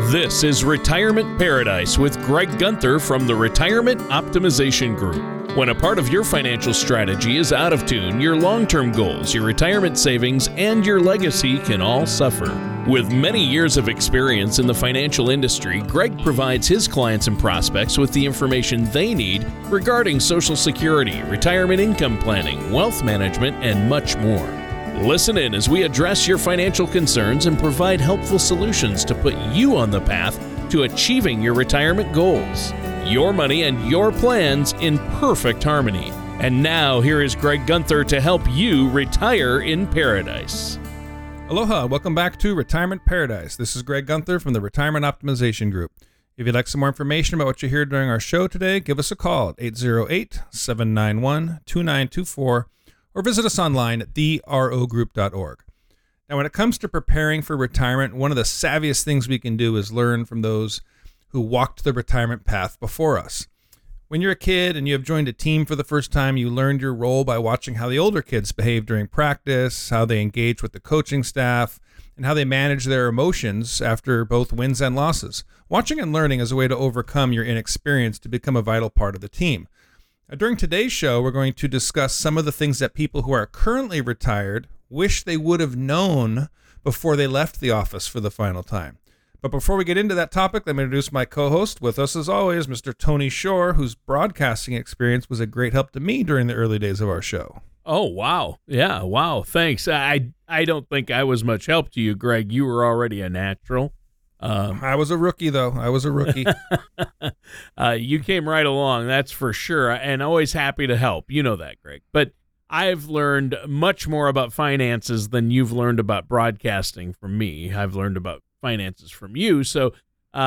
This is Retirement Paradise with Greg Gunther from the Retirement Optimization Group. When a part of your financial strategy is out of tune, your long-term goals, your retirement savings, and your legacy can all suffer. With many years of experience in the financial industry, Greg provides his clients and prospects with the information they need regarding Social Security, retirement income planning, wealth management, and much more. Listen in as we address your financial concerns and provide helpful solutions to put you on the path to achieving your retirement goals. Your money and your plans in perfect harmony. And now, here is Greg Gunther to help you retire in paradise. Aloha, welcome back to Retirement Paradise. This is Greg Gunther from the Retirement Optimization Group. If you'd like some more information about what you hear during our show today, give us a call at 808-791-2924 or visit us online at therogroup.org. Now, when it comes to preparing for retirement, one of the savviest things we can do is learn from those who walked the retirement path before us. When you're a kid and you have joined a team for the first time, you learned your role by watching how the older kids behave during practice, how they engage with the coaching staff, and how they manage their emotions after both wins and losses. Watching and learning is a way to overcome your inexperience to become a vital part of the team. During today's show, we're going to discuss some of the things that people who are currently retired wish they would have known before they left the office for the final time. But before we get into that topic, let me introduce my co-host. With us, as always, Mr. Tony Shore, whose broadcasting experience was a great help to me during the early days of our show. Oh, wow. Yeah, wow. Thanks. I don't think I was much help to you, Greg. You were already a natural. I was a rookie, though. I was a rookie. You came right along, that's for sure, and always happy to help. You know that, Greg. But I've learned much more about finances than you've learned about broadcasting from me. I've learned about finances from you, so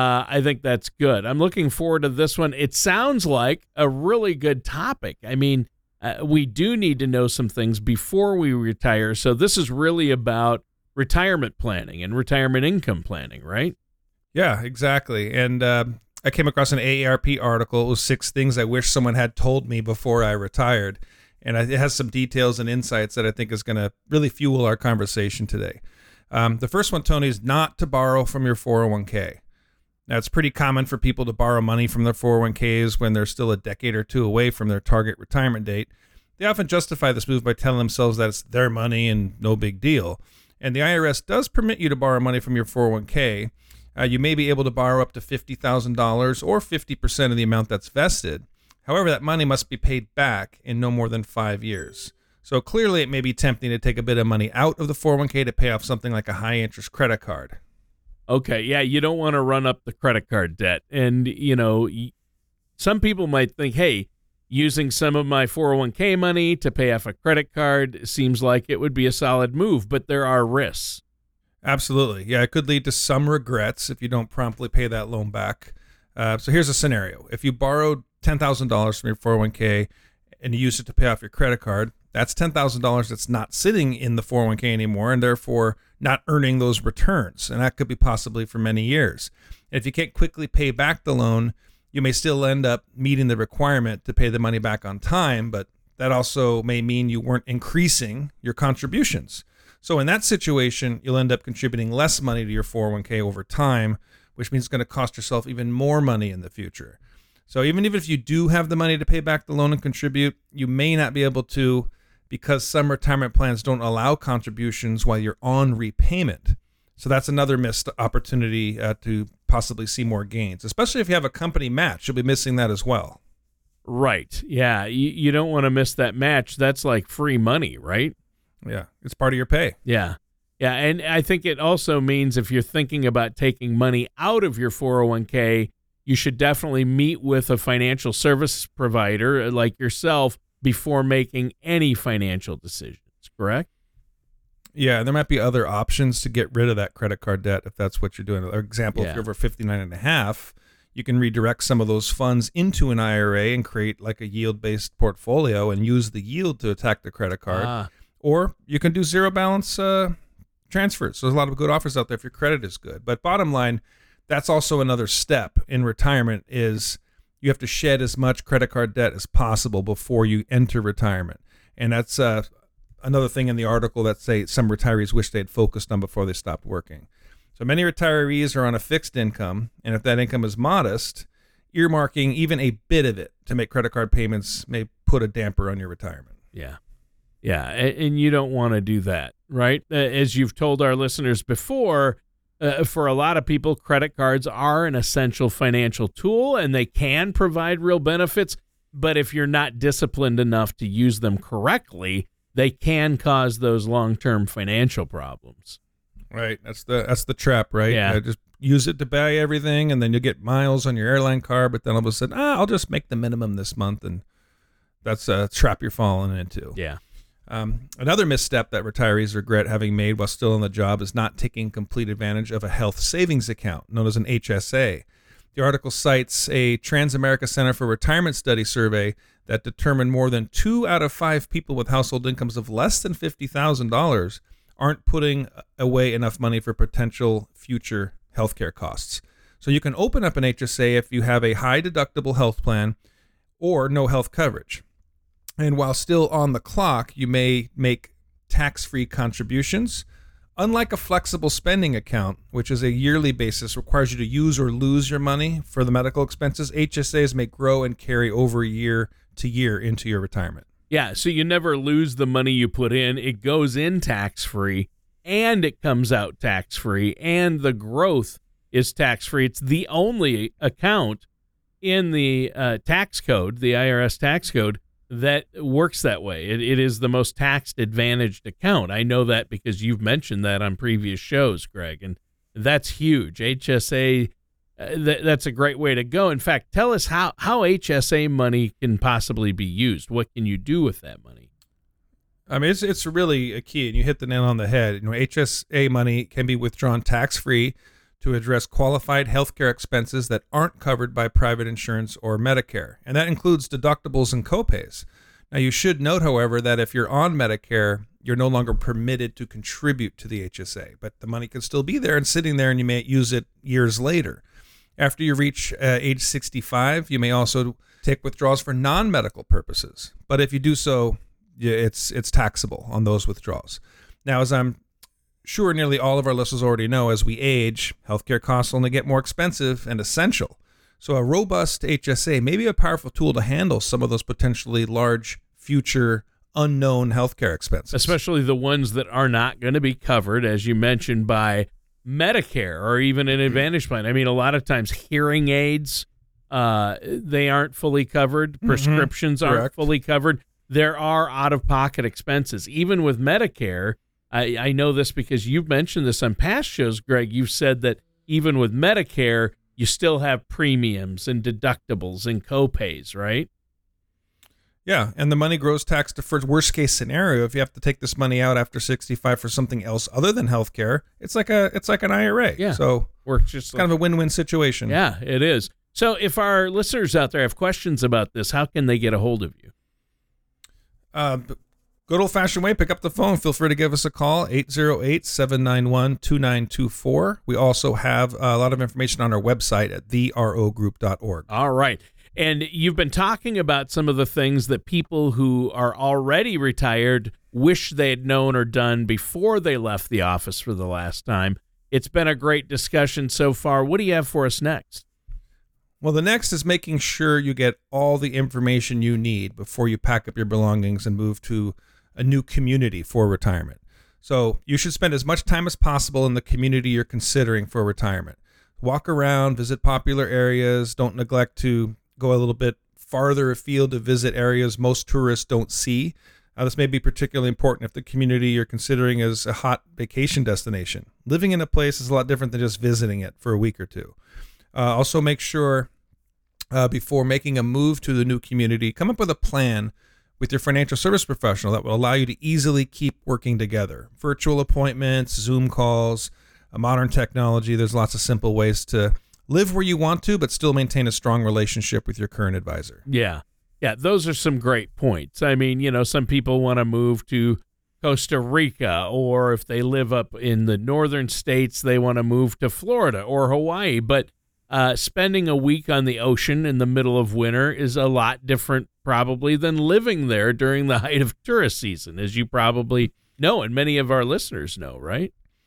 I think that's good. I'm looking forward to this one. It sounds like a really good topic. I mean, we do need to know some things before we retire, so this is really about retirement planning and retirement income planning, right? Yeah, exactly. And I came across an AARP article. It was 6 things I wish someone had told me before I retired. And it has some details and insights that I think is going to really fuel our conversation today. The first one, Tony, is not to borrow from your 401k. Now, it's pretty common for people to borrow money from their 401ks when they're still a decade or two away from their target retirement date. They often justify this move by telling themselves that it's their money and no big deal. And the IRS does permit you to borrow money from your 401k. You may be able to borrow up to $50,000 or 50% of the amount that's vested. However, that money must be paid back in no more than 5 years. So clearly it may be tempting to take a bit of money out of the 401k to pay off something like a high-interest credit card. Okay, yeah, you don't want to run up the credit card debt. And, you know, some people might think, hey, using some of my 401k money to pay off a credit card seems like it would be a solid move, but there are risks. Absolutely. Yeah, it could lead to some regrets if you don't promptly pay that loan back. So here's a scenario. If you borrowed $10,000 from your 401k and you used it to pay off your credit card, that's $10,000 that's not sitting in the 401k anymore and therefore not earning those returns. And that could be possibly for many years. And if you can't quickly pay back the loan, you may still end up meeting the requirement to pay the money back on time, but that also may mean you weren't increasing your contributions. So in that situation, you'll end up contributing less money to your 401k over time, which means it's going to cost yourself even more money in the future. So even if you do have the money to pay back the loan and contribute, you may not be able to because some retirement plans don't allow contributions while you're on repayment. So that's another missed opportunity to possibly see more gains, especially if you have a company match. You'll be missing that as well. Right. Yeah. You don't want to miss that match. That's like free money, right? Yeah. It's part of your pay. Yeah. Yeah. And I think it also means if you're thinking about taking money out of your 401k, you should definitely meet with a financial service provider like yourself before making any financial decisions, correct? Yeah, there might be other options to get rid of that credit card debt if that's what you're doing. For example, if you're over 59 and a half, you can redirect some of those funds into an IRA and create like a yield-based portfolio and use the yield to attack the credit card. Or you can do zero balance transfers. So there's a lot of good offers out there if your credit is good. But bottom line, that's also another step in retirement is you have to shed as much credit card debt as possible before you enter retirement. And that's another thing in the article that say some retirees wish they had focused on before they stopped working. So many retirees are on a fixed income, and if that income is modest, earmarking even a bit of it to make credit card payments may put a damper on your retirement. Yeah. Yeah, and you don't want to do that, right? As you've told our listeners before, for a lot of people, credit cards are an essential financial tool, and they can provide real benefits. But if you're not disciplined enough to use them correctly, they can cause those long-term financial problems. Right. That's the trap, right? Yeah. Just use it to buy everything, and then you get miles on your airline card, but then all of a sudden, I'll just make the minimum this month, and that's a trap you're falling into. Yeah. Another misstep that retirees regret having made while still on the job is not taking complete advantage of a health savings account, known as an HSA. The article cites a Transamerica Center for Retirement Study survey that determined more than 2 out of 5 people with household incomes of less than $50,000 aren't putting away enough money for potential future healthcare costs. So you can open up an HSA if you have a high deductible health plan or no health coverage. And while still on the clock, you may make tax-free contributions. Unlike a flexible spending account, which is a yearly basis, requires you to use or lose your money for the medical expenses, HSAs may grow and carry over year to year into your retirement. Yeah, so you never lose the money you put in. It goes in tax-free, and it comes out tax-free, and the growth is tax-free. It's the only account in the tax code, the IRS tax code, that works that way. It is the most tax-advantaged account. I know that because you've mentioned that on previous shows, Greg, and that's huge. HSA, that's a great way to go. In fact, tell us how HSA money can possibly be used. What can you do with that money? I mean, it's really a key, and you hit the nail on the head. HSA money can be withdrawn tax-free to address qualified healthcare expenses that aren't covered by private insurance or Medicare, and that includes deductibles and copays. Now, you should note, however, that if you're on Medicare, you're no longer permitted to contribute to the HSA, but the money can still be there and sitting there, and you may use it years later. After you reach age 65, you may also take withdrawals for non-medical purposes, but if you do so, it's taxable on those withdrawals. Now, as I'm sure nearly all of our listeners already know, as we age, healthcare costs only get more expensive and essential. So a robust HSA may be a powerful tool to handle some of those potentially large future unknown healthcare expenses. Especially the ones that are not going to be covered, as you mentioned, by Medicare or even an Advantage plan. I mean, a lot of times hearing aids, they aren't fully covered. Prescriptions aren't fully covered. There are out-of-pocket expenses. Even with Medicare, I know this because you've mentioned this on past shows, Greg. You've said that even with Medicare, you still have premiums and deductibles and copays, right? Yeah, and the money grows tax deferred. Worst case scenario, if you have to take this money out after 65 for something else other than healthcare, it's like an IRA. Yeah, so works just kind of a win-win situation. Yeah, it is. So if our listeners out there have questions about this, how can they get a hold of you? Good old-fashioned way, pick up the phone. Feel free to give us a call, 808-791-2924. We also have a lot of information on our website at therogroup.org. All right. And you've been talking about some of the things that people who are already retired wish they had known or done before they left the office for the last time. It's been a great discussion so far. What do you have for us next? Well, the next is making sure you get all the information you need before you pack up your belongings and move to a new community for retirement. So you should spend as much time as possible in the community you're considering for retirement. Walk around, visit popular areas. Don't neglect to go a little bit farther afield to visit areas most tourists don't see. This may be particularly important if the community you're considering is a hot vacation destination. Living in a place is a lot different than just visiting it for a week or two. Also make sure before making a move to the new community, come up with a plan with your financial service professional that will allow you to easily keep working together. Virtual appointments, Zoom calls, modern technology. There's lots of simple ways to live where you want to, but still maintain a strong relationship with your current advisor. Yeah. Yeah, those are some great points. I mean, you know, some people want to move to Costa Rica, or if they live up in the northern states, they want to move to Florida or Hawaii. But spending a week on the ocean in the middle of winter is a lot different probably than living there during the height of tourist season, as you probably know, and many of our listeners know, right?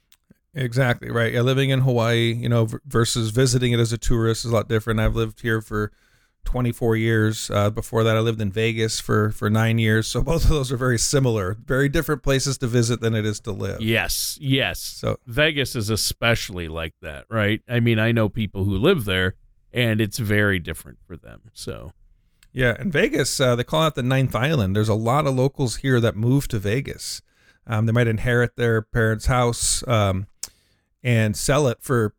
Exactly right. Yeah, living in Hawaii, versus visiting it as a tourist is a lot different. I've lived here for 24 years. Before that, I lived in Vegas for 9 years. So both of those are very similar, very different places to visit than it is to live. Yes. So Vegas is especially like that, right? I mean, I know people who live there, and it's very different for them. So, yeah, in Vegas, they call it the Ninth Island. There's a lot of locals here that move to Vegas. They might inherit their parents' house and sell it for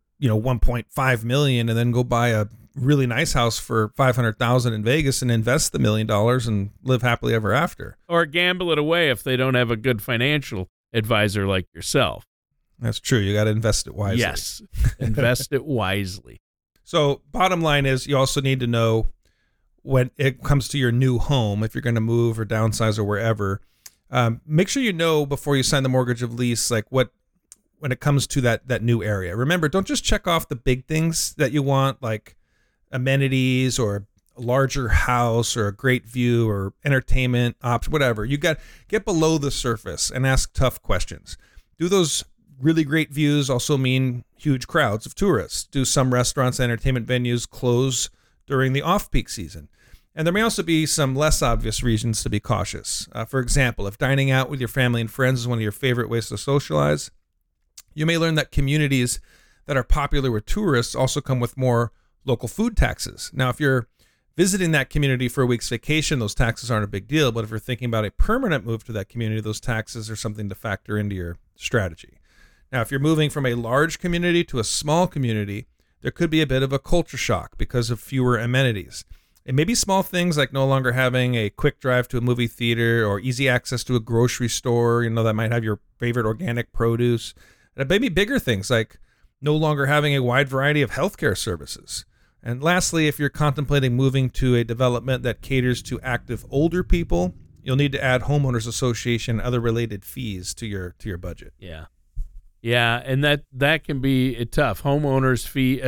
1.5 million, and then go buy a really nice house for 500,000 in Vegas and invest the $1 million and live happily ever after. Or gamble it away if they don't have a good financial advisor like yourself. That's true. You got to invest it wisely. Yes, invest it wisely. So bottom line is you also need to know when it comes to your new home, if you're going to move or downsize or wherever, make sure you know before you sign the mortgage of lease, like when it comes to that new area. Remember, don't just check off the big things that you want, like amenities or a larger house or a great view or entertainment options, whatever. You got get below the surface and ask tough questions. Do those really great views also mean huge crowds of tourists? Do some restaurants and entertainment venues close during the off-peak season? And there may also be some less obvious reasons to be cautious. For example, if dining out with your family and friends is one of your favorite ways to socialize, you may learn that communities that are popular with tourists also come with more local food taxes. Now, if you're visiting that community for a week's vacation, those taxes aren't a big deal. But if you're thinking about a permanent move to that community, those taxes are something to factor into your strategy. Now, if you're moving from a large community to a small community, there could be a bit of a culture shock because of fewer amenities. It may be small things like no longer having a quick drive to a movie theater or easy access to a grocery store, that might have your favorite organic produce. And it may be bigger things like no longer having a wide variety of healthcare services. And lastly, if you're contemplating moving to a development that caters to active older people, you'll need to add homeowners association and other related fees to your budget. Yeah. Yeah, and that can be tough. Homeowners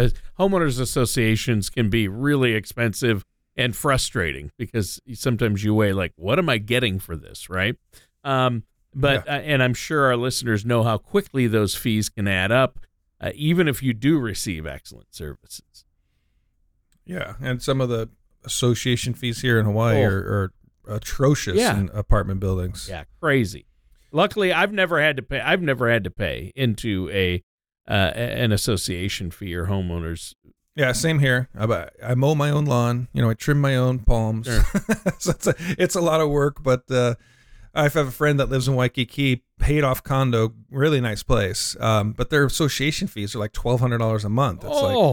associations can be really expensive and frustrating because sometimes you weigh like, what am I getting for this, right? And I'm sure our listeners know how quickly those fees can add up, even if you do receive excellent services. Yeah, and some of the association fees here in Hawaii are atrocious in apartment buildings. Yeah, crazy. Luckily, I've never had to pay into an association fee or homeowners. Yeah, same here. I mow my own lawn. I trim my own palms. Sure. So it's a lot of work, but I have a friend that lives in Waikiki, paid off condo, really nice place. But their association fees are like $1,200 a month.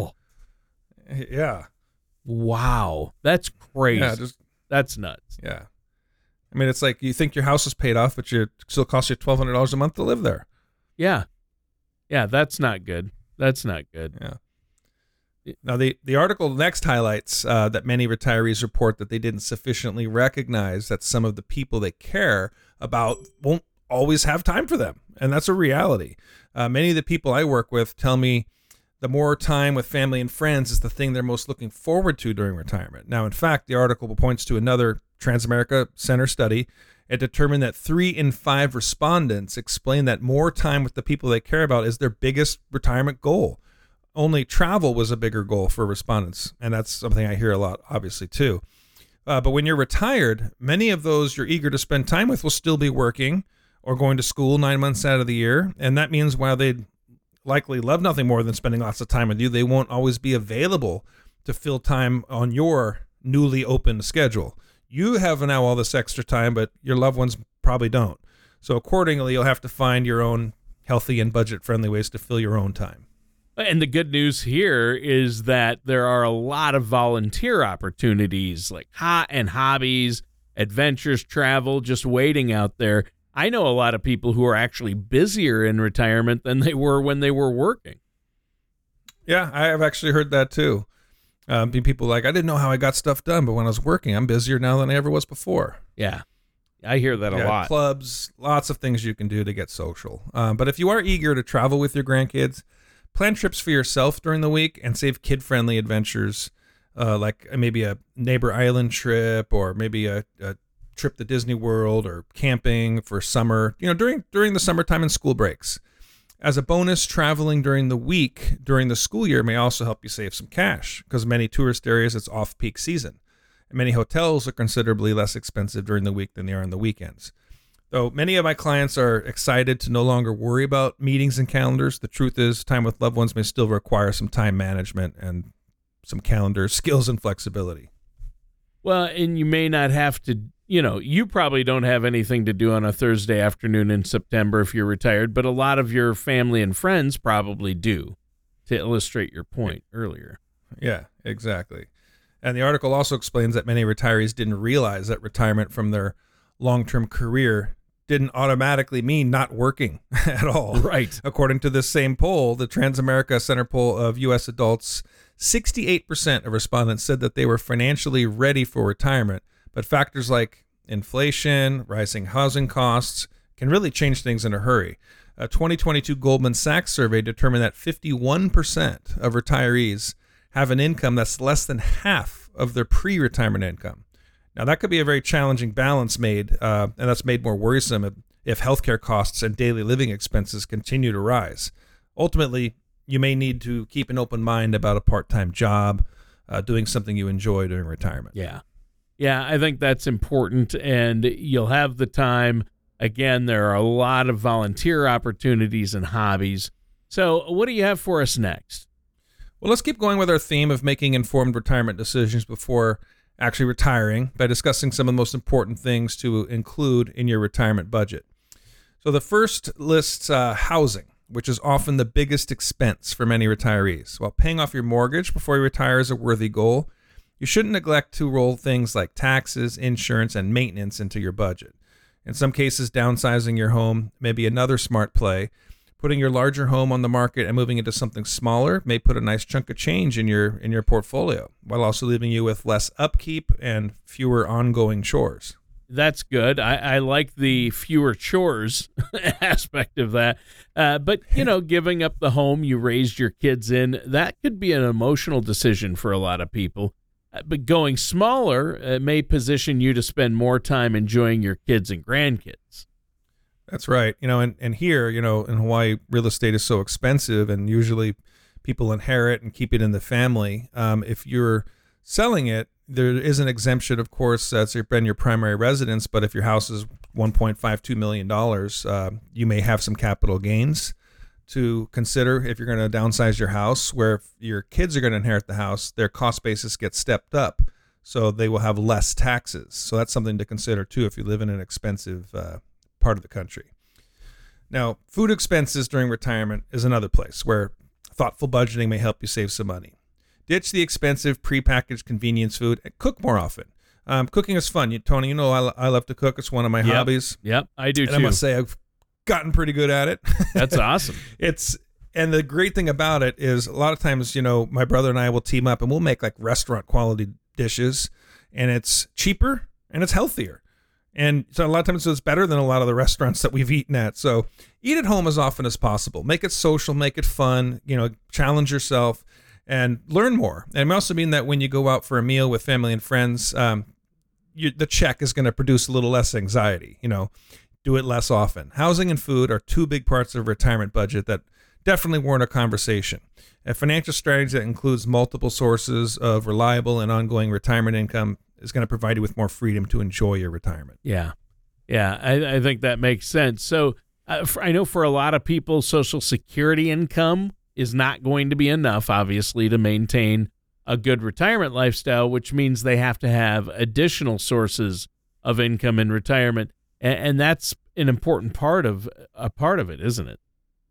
It's yeah. Wow, that's crazy. Yeah, that's nuts. Yeah. I mean, it's like you think your house is paid off, but it still costs you $1,200 a month to live there. Yeah. Yeah, that's not good. That's not good. Yeah. Now, the article next highlights that many retirees report that they didn't sufficiently recognize that some of the people they care about won't always have time for them. And that's a reality. Many of the people I work with tell me the more time with family and friends is the thing they're most looking forward to during retirement. Now, in fact, the article points to another Transamerica Center study. It determined that 3 in 5 respondents explain that more time with the people they care about is their biggest retirement goal. Only travel was a bigger goal for respondents, and that's something I hear a lot, obviously, too. But when you're retired, many of those you're eager to spend time with will still be working or going to school 9 months out of the year, and that means while they'd likely love nothing more than spending lots of time with you, they won't always be available to fill time on your newly opened schedule. You have now all this extra time, but your loved ones probably don't. So accordingly, you'll have to find your own healthy and budget-friendly ways to fill your own time. And the good news here is that there are a lot of volunteer opportunities like hobbies, adventures, travel, just waiting out there. I know a lot of people who are actually busier in retirement than they were when they were working. Yeah, I have actually heard that too. People like, I didn't know how I got stuff done, but when I was working, I'm busier now than I ever was before. Yeah, I hear that a lot. Clubs, lots of things you can do to get social. But if you are eager to travel with your grandkids, plan trips for yourself during the week and save kid-friendly adventures, like maybe a neighbor island trip or maybe a trip to Disney World or camping for summer, during the summertime and school breaks. As a bonus, traveling during the week during the school year may also help you save some cash, because many tourist areas it's off-peak season. And many hotels are considerably less expensive during the week than they are on the weekends. Though many of my clients are excited to no longer worry about meetings and calendars, the truth is time with loved ones may still require some time management and some calendar skills and flexibility. Well, and you may not have to, you probably don't have anything to do on a Thursday afternoon in September if you're retired, but a lot of your family and friends probably do, to illustrate your point earlier. Yeah, exactly. And the article also explains that many retirees didn't realize that retirement from their long-term career didn't automatically mean not working at all. Right. According to this same poll, the Transamerica Center poll of U.S. adults, 68% of respondents said that they were financially ready for retirement, but factors like inflation, rising housing costs can really change things in a hurry. A 2022 Goldman Sachs survey determined that 51% of retirees have an income that's less than half of their pre-retirement income. Now, that could be a very challenging balance and that's made more worrisome if healthcare costs and daily living expenses continue to rise. Ultimately, you may need to keep an open mind about a part-time job, doing something you enjoy during retirement. Yeah, I think that's important, and you'll have the time. Again, there are a lot of volunteer opportunities and hobbies. So what do you have for us next? Well, let's keep going with our theme of making informed retirement decisions before actually retiring by discussing some of the most important things to include in your retirement budget. So the first lists housing, which is often the biggest expense for many retirees. While paying off your mortgage before you retire is a worthy goal, you shouldn't neglect to roll things like taxes, insurance, and maintenance into your budget. In some cases, downsizing your home may be another smart play. Putting your larger home on the market and moving into something smaller may put a nice chunk of change in your portfolio, while also leaving you with less upkeep and fewer ongoing chores. That's good. I like the fewer chores aspect of that. But, giving up the home you raised your kids in, that could be an emotional decision for a lot of people. But going smaller may position you to spend more time enjoying your kids and grandkids. That's right. And here, in Hawaii, real estate is so expensive, and usually people inherit and keep it in the family. If you're selling it, there is an exemption, of course, that's been your primary residence. But if your house is $1.52 million, you may have some capital gains to consider if you're going to downsize your house, where if your kids are going to inherit the house, their cost basis gets stepped up, so they will have less taxes. So that's something to consider, too, if you live in an expensive part of the country. Now, food expenses during retirement is another place where thoughtful budgeting may help you save some money. Ditch the expensive prepackaged convenience food and cook more often. Cooking is fun. Tony, I love to cook. It's one of my hobbies. Yep, I do too. And I must say I've gotten pretty good at it. That's awesome. And the great thing about it is a lot of times, my brother and I will team up and we'll make like restaurant quality dishes, and it's cheaper and it's healthier. And so a lot of times it's better than a lot of the restaurants that we've eaten at. So eat at home as often as possible. Make it social, make it fun, challenge yourself and learn more. And I also mean that when you go out for a meal with family and friends, the check is going to produce a little less anxiety. Do it less often. Housing and food are two big parts of a retirement budget that definitely warrant a conversation. A financial strategy that includes multiple sources of reliable and ongoing retirement income is going to provide you with more freedom to enjoy your retirement. Yeah. I think that makes sense. So I know for a lot of people, Social Security income is not going to be enough, obviously, to maintain a good retirement lifestyle, which means they have to have additional sources of income in retirement. And that's an important part of it, isn't it?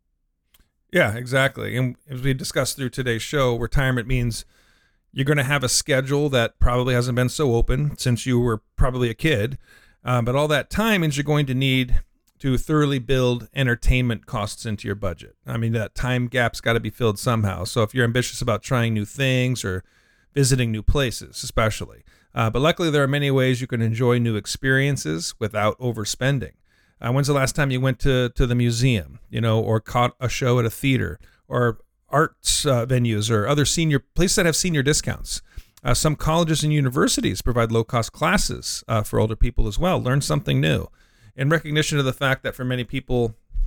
Yeah, exactly. And as we discussed through today's show, retirement means you're going to have a schedule that probably hasn't been so open since you were probably a kid. But all that time means you're going to need to thoroughly build entertainment costs into your budget. I mean, that time gap's got to be filled somehow. So if you're ambitious about trying new things or visiting new places, especially. But luckily, there are many ways you can enjoy new experiences without overspending. When's the last time you went to the museum, or caught a show at a theater, or arts venues, or other senior places that have senior discounts? Some colleges and universities provide low-cost classes for older people as well. Learn something new. In recognition of the fact that for many people,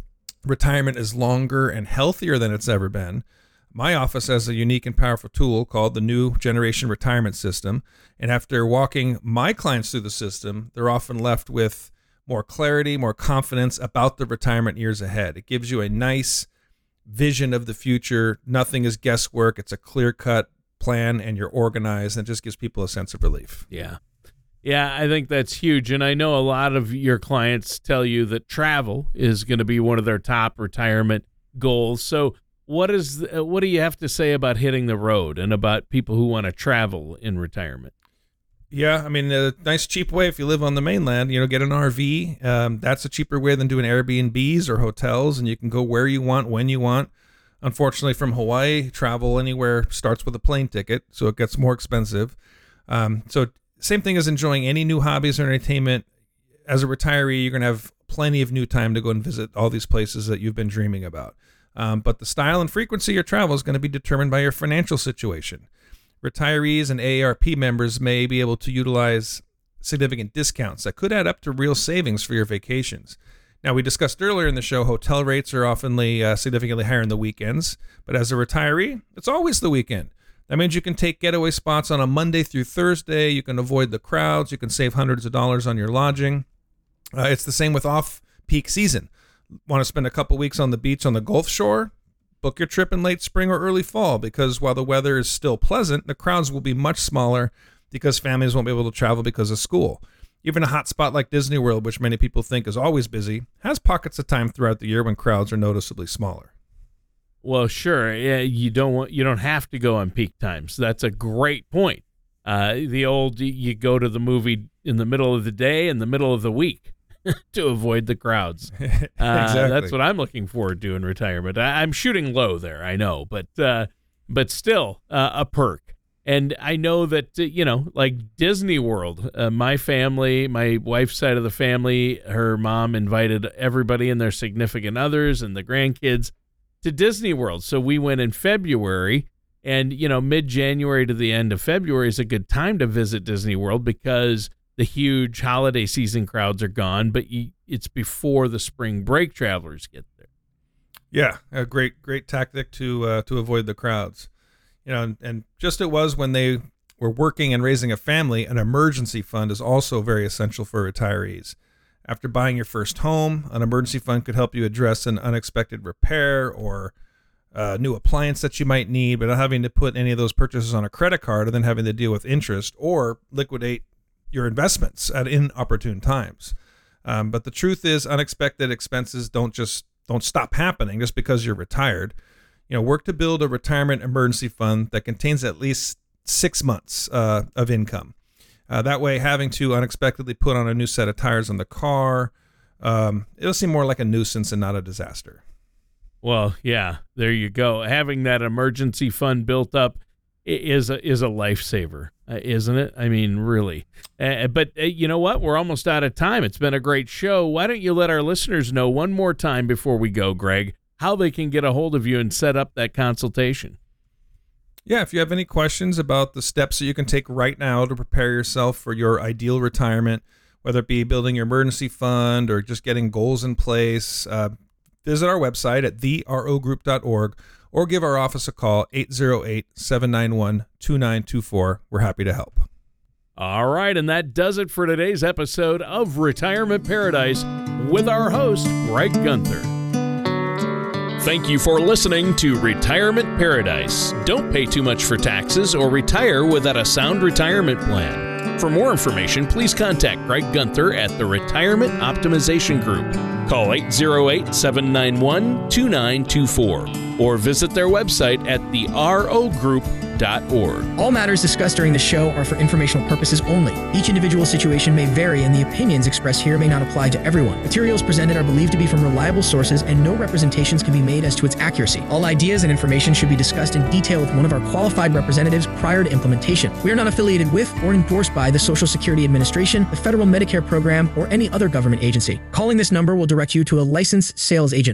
retirement is longer and healthier than it's ever been, my office has a unique and powerful tool called the New Generation Retirement System. And after walking my clients through the system, they're often left with more clarity, more confidence about the retirement years ahead. It gives you a nice vision of the future. Nothing is guesswork. It's a clear-cut plan, and you're organized, and it just gives people a sense of relief. Yeah. Yeah, I think that's huge. And I know a lot of your clients tell you that travel is going to be one of their top retirement goals. So what do you have to say about hitting the road and about people who want to travel in retirement? Yeah, I mean, a nice cheap way if you live on the mainland, get an RV. That's a cheaper way than doing Airbnbs or hotels, and you can go where you want, when you want. Unfortunately, from Hawaii, travel anywhere starts with a plane ticket, so it gets more expensive. So same thing as enjoying any new hobbies or entertainment. As a retiree, you're going to have plenty of new time to go and visit all these places that you've been dreaming about. But the style and frequency of your travel is going to be determined by your financial situation. Retirees and AARP members may be able to utilize significant discounts that could add up to real savings for your vacations. Now, we discussed earlier in the show, hotel rates are often significantly higher in the weekends, but as a retiree, it's always the weekend. That means you can take getaway spots on a Monday through Thursday. You can avoid the crowds. You can save hundreds of dollars on your lodging. It's the same with off-peak season. Want to spend a couple weeks on the beach on the Gulf Shore? Book your trip in late spring or early fall, because while the weather is still pleasant, the crowds will be much smaller because families won't be able to travel because of school. Even a hot spot like Disney World, which many people think is always busy, has pockets of time throughout the year when crowds are noticeably smaller. Well, sure. Yeah, you don't have to go on peak times. That's a great point. You go to the movie in the middle of the day and the middle of the week to avoid the crowds. Exactly. That's what I'm looking forward to in retirement. I'm shooting low there, I know, but still a perk. And I know that, like Disney World, my family, my wife's side of the family, her mom invited everybody and their significant others and the grandkids to Disney World. So we went in February, and, mid-January to the end of February is a good time to visit Disney World because the huge holiday season crowds are gone, but it's before the spring break travelers get there. Yeah, a great tactic to avoid the crowds. And just it was when they were working and raising a family, an emergency fund is also very essential for retirees. After buying your first home, an emergency fund could help you address an unexpected repair or a new appliance that you might need, but not having to put any of those purchases on a credit card and then having to deal with interest or liquidate your investments at inopportune times. But the truth is, unexpected expenses don't stop happening just because you're retired. Work to build a retirement emergency fund that contains at least 6 months of income. That way, having to unexpectedly put on a new set of tires on the car, it'll seem more like a nuisance and not a disaster. Well, yeah, there you go. Having that emergency fund built up is a lifesaver, isn't it? I mean, really. But you know what? We're almost out of time. It's been a great show. Why don't you let our listeners know one more time before we go, Greg, how they can get a hold of you and set up that consultation? Yeah, if you have any questions about the steps that you can take right now to prepare yourself for your ideal retirement, whether it be building your emergency fund or just getting goals in place, visit our website at therogroup.org or give our office a call, 808-791-2924. We're happy to help. All right, and that does it for today's episode of Retirement Paradise with our host, Greg Gunther. Thank you for listening to Retirement Paradise. Don't pay too much for taxes or retire without a sound retirement plan. For more information, please contact Greg Gunther at the Retirement Optimization Group. Call 808-791-2924 or visit their website at therogroup.org. All matters discussed during the show are for informational purposes only. Each individual situation may vary, and the opinions expressed here may not apply to everyone. Materials presented are believed to be from reliable sources, and no representations can be made as to its accuracy. All ideas and information should be discussed in detail with one of our qualified representatives prior to implementation. We are not affiliated with or endorsed by the Social Security Administration, the Federal Medicare Program, or any other government agency. Calling this number will direct you to a licensed sales agent.